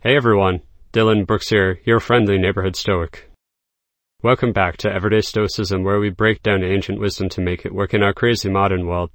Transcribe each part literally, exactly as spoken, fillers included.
Hey everyone, Dylan Brooks here, your friendly neighborhood Stoic. Welcome back to Everyday Stoicism, where we break down ancient wisdom to make it work in our crazy modern world.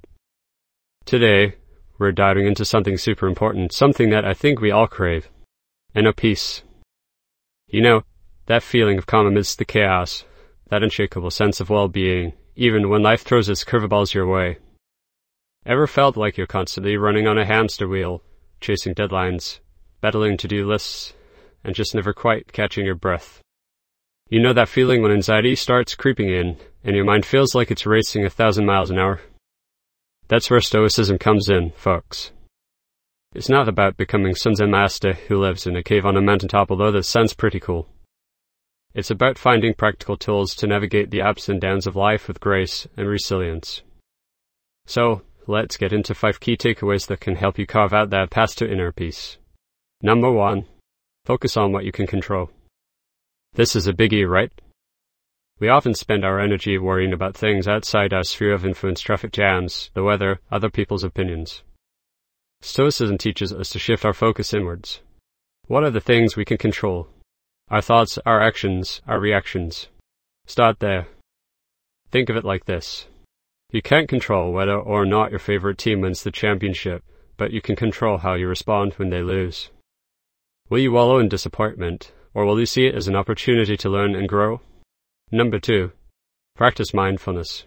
Today, we're diving into something super important, something that I think we all crave. Inner peace. You know, that feeling of calm amidst the chaos, that unshakable sense of well-being, even when life throws its curveballs your way. Ever felt like you're constantly running on a hamster wheel, chasing deadlines, battling to-do lists, and just never quite catching your breath? You know that feeling when anxiety starts creeping in, and your mind feels like it's racing a thousand miles an hour? That's where Stoicism comes in, folks. It's not about becoming some Zen master who lives in a cave on a mountaintop, although that sounds pretty cool. It's about finding practical tools to navigate the ups and downs of life with grace and resilience. So, let's get into five key takeaways that can help you carve out that path to inner peace. Number one, focus on what you can control. This is a biggie, right? We often spend our energy worrying about things outside our sphere of influence: traffic jams, the weather, other people's opinions. Stoicism teaches us to shift our focus inwards. What are the things we can control? Our thoughts, our actions, our reactions. Start there. Think of it like this. You can't control whether or not your favorite team wins the championship, but you can control how you respond when they lose. Will you wallow in disappointment, or will you see it as an opportunity to learn and grow? Number two, practice mindfulness.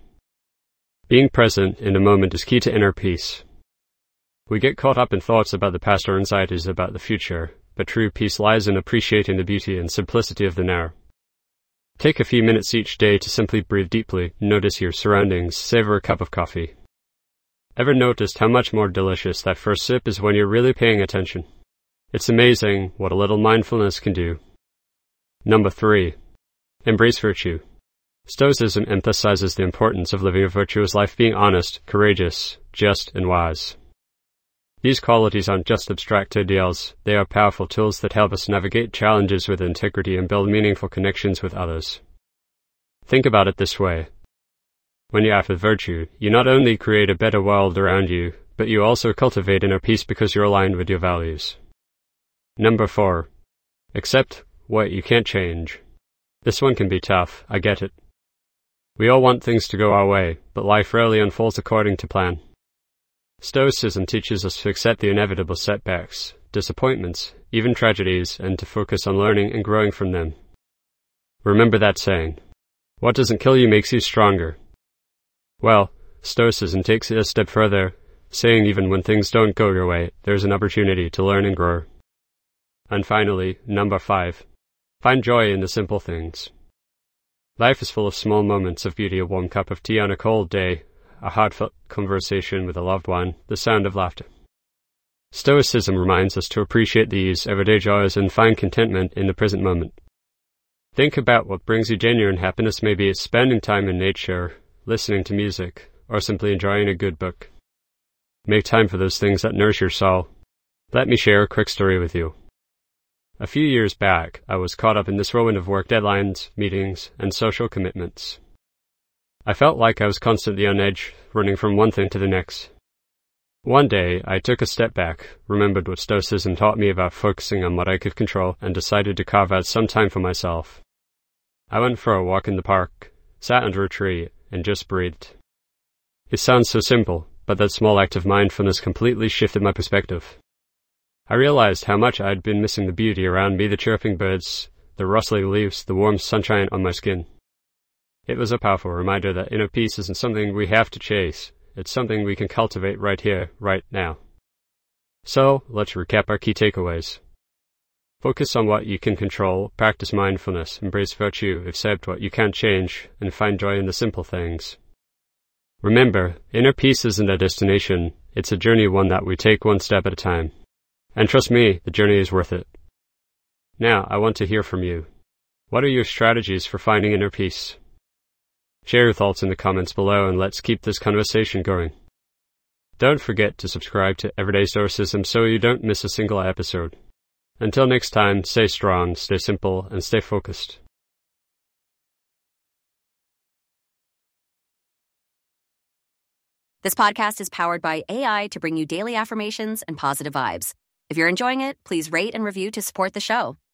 Being present in the moment is key to inner peace. We get caught up in thoughts about the past or anxieties about the future, but true peace lies in appreciating the beauty and simplicity of the now. Take a few minutes each day to simply breathe deeply, notice your surroundings, savor a cup of coffee. Ever noticed how much more delicious that first sip is when you're really paying attention? It's amazing what a little mindfulness can do. Number three, embrace virtue. Stoicism emphasizes the importance of living a virtuous life, being honest, courageous, just, and wise. These qualities aren't just abstract ideals, they are powerful tools that help us navigate challenges with integrity and build meaningful connections with others. Think about it this way. When you act with virtue, you not only create a better world around you, but you also cultivate inner peace because you're aligned with your values. Number four, accept what you can't change. This one can be tough, I get it. We all want things to go our way, but life rarely unfolds according to plan. Stoicism teaches us to accept the inevitable setbacks, disappointments, even tragedies, and to focus on learning and growing from them. Remember that saying, what doesn't kill you makes you stronger. Well, Stoicism takes it a step further, saying even when things don't go your way, there's an opportunity to learn and grow. And finally, number five, find joy in the simple things. Life is full of small moments of beauty: a warm cup of tea on a cold day, a heartfelt conversation with a loved one, the sound of laughter. Stoicism reminds us to appreciate these everyday joys and find contentment in the present moment. Think about what brings you genuine happiness. Maybe it's spending time in nature, listening to music, or simply enjoying a good book. Make time for those things that nourish your soul. Let me share a quick story with you. A few years back, I was caught up in this whirlwind of work deadlines, meetings, and social commitments. I felt like I was constantly on edge, running from one thing to the next. One day, I took a step back, remembered what Stoicism taught me about focusing on what I could control, and decided to carve out some time for myself. I went for a walk in the park, sat under a tree, and just breathed. It sounds so simple, but that small act of mindfulness completely shifted my perspective. I realized how much I'd been missing the beauty around me: the chirping birds, the rustling leaves, the warm sunshine on my skin. It was a powerful reminder that inner peace isn't something we have to chase. It's something we can cultivate right here, right now. So, let's recap our key takeaways. Focus on what you can control, practice mindfulness, embrace virtue, accept what you can't change, and find joy in the simple things. Remember, inner peace isn't a destination, it's a journey, one that we take one step at a time. And trust me, the journey is worth it. Now, I want to hear from you. What are your strategies for finding inner peace? Share your thoughts in the comments below, and let's keep this conversation going. Don't forget to subscribe to Everyday Stoicism so you don't miss a single episode. Until next time, stay strong, stay simple, and stay focused. This podcast is powered by A I to bring you daily affirmations and positive vibes. If you're enjoying it, please rate and review to support the show.